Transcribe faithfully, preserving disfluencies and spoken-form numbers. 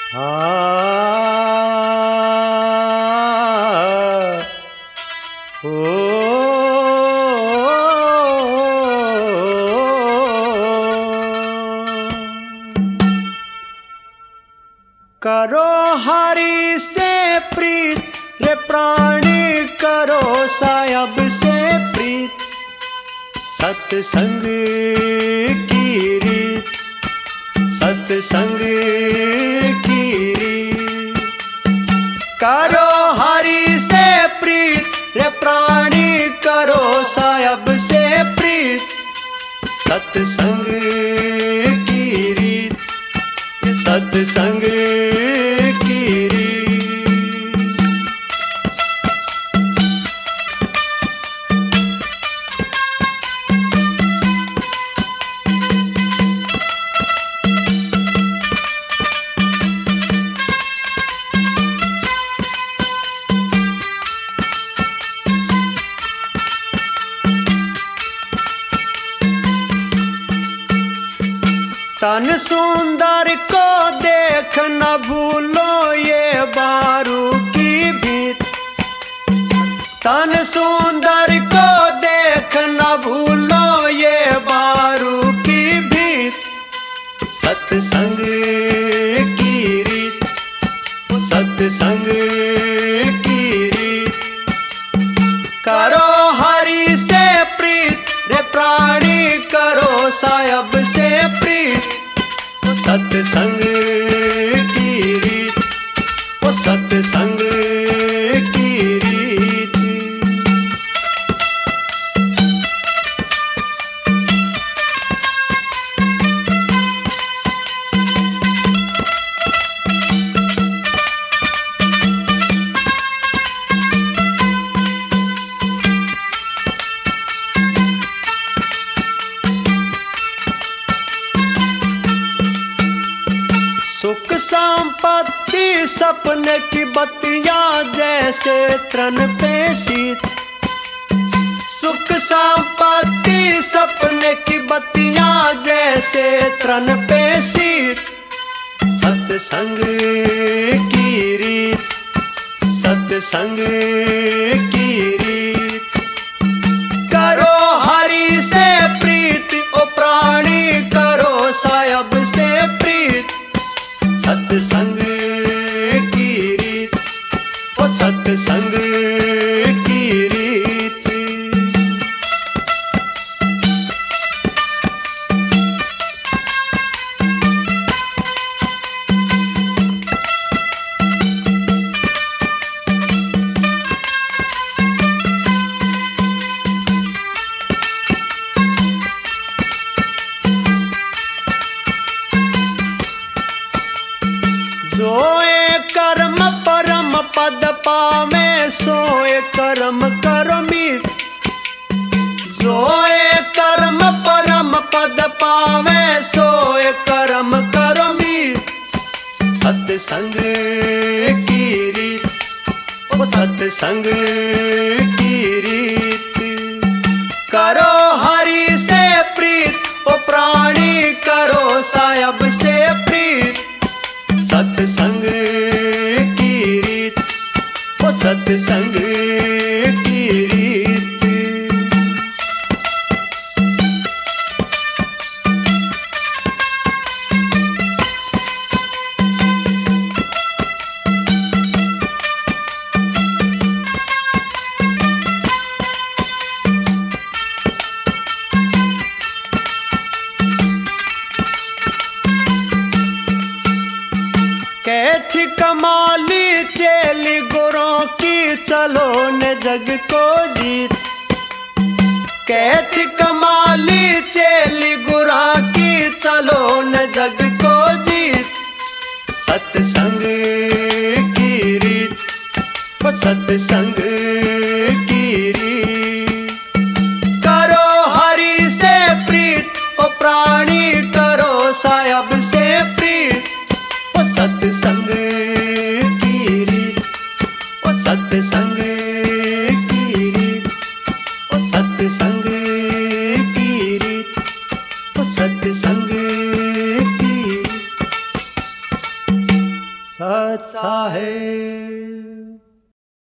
आ ओ करो हरि से प्रीत रे प्राणी, करो सायब से प्रीत, सत्संग की रीत, सत्संग की रीत। करो हरि से प्रीत रे प्राणी, करो सायब से प्रीत, सत्संग की रीत, सत्संग की रीत। तन सुंदर को देख न भूलो ये बारू की भीत, तन सुंदर को देख न भूलो ये बारू की भीत, सत्संग की रीत, सत्संग की रीत। करो हरि से प्रीत रे प्राणी, करो सायब से प्रीत, सत्संग की रीत, ओ सत्संग की रीत। सुख संपत्ति सपने की बत्तियां जैसे तृण पे शीत, सुख संपत्ति सपने की बत्तियां जैसे तृण पे शीत, सत्संग की रीत, सत्संग की रीत। करो हरि से प्रीत ओ प्राणी, करो सायब से प्रीत, सत्संग की रीत, ओ सत्संग की रीत। सोए कर्म परम पद पावे, सोए कर्म करो मीत, सोए कर्म परम पद पावे, सोए कर्म करो मीत, सत्संग की रीत, ओ सत्संग की रीत। करो हरि से प्रीत ओ प्राणी, करो सायब से प्रीत, सत्संग की रीत, ओ सत्संग की रीत। कैथी कमाली चेली गुरों की, चलो न जग को जीत, कैथी कमाली चेली गुरा की, चलो न जग को जीत, सत्संग की रीत, ओ सत्संग की रीत। करो हरि से प्रीत ओ प्राणी, करो सायब से प्रीत, ओ सत्संग की रीत, ओ सत्संग की रीत, ओ सत्संग की रीत, ओ सत्संग की सत साहेब।